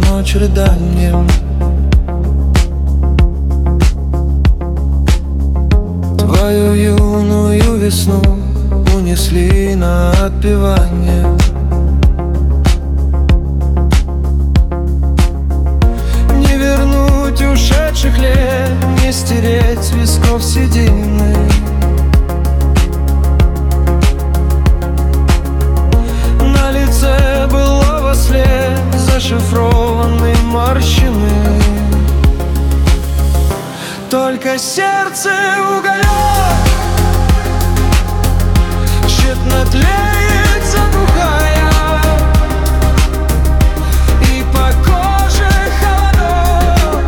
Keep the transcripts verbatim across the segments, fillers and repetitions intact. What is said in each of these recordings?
ночь рыданием. Твою юную весну унесли на отпевание. Не вернуть ушедших лет, не стереть с висков седины. На лице былого след, зашифрованы морщины. Только сердце уголек тщетно тлеет, затухая, и по коже холодок.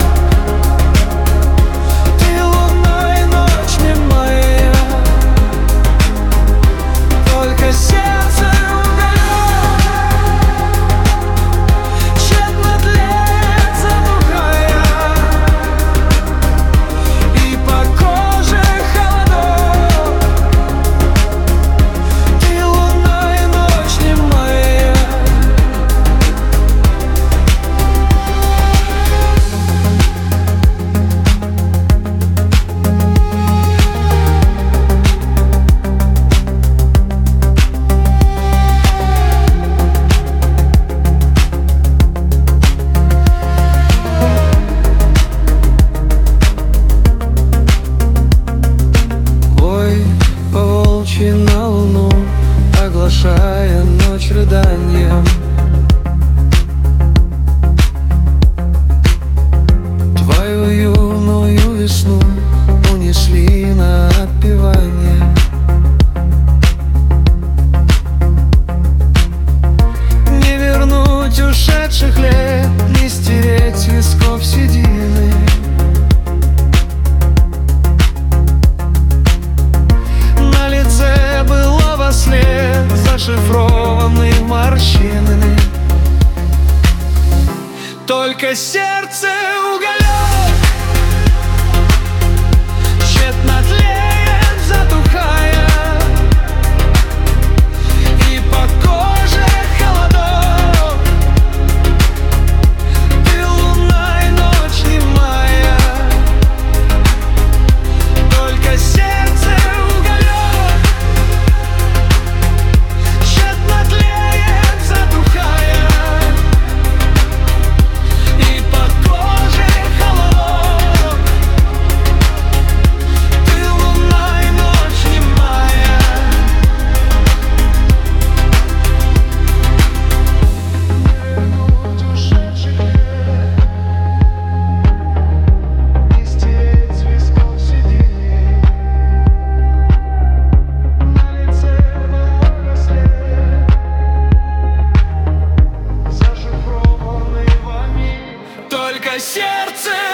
Ты луна и ночь немая. Только сердце уголек тщетно тлеет, затухая, и по коже холодок. Ты луна и ночь немая. Ой, по-волчьи на луну, оглашая ночь рыданием. Твою юную весну унесли на отпевание. Не вернуть ушедших лет, не стереть с висков седины. На лице былого след, зашифрованы морщинами. Только сердце уголек тщетно тлеет, затухая, и по коже холодок. Ты луна и ночь немая. Только сердце уголек тщетно тлеет, затухая, и по коже холодок. Ты луна и ночь немая. Не стереть с висков седины. На лице былого след, зашифрованный вами. Только сердце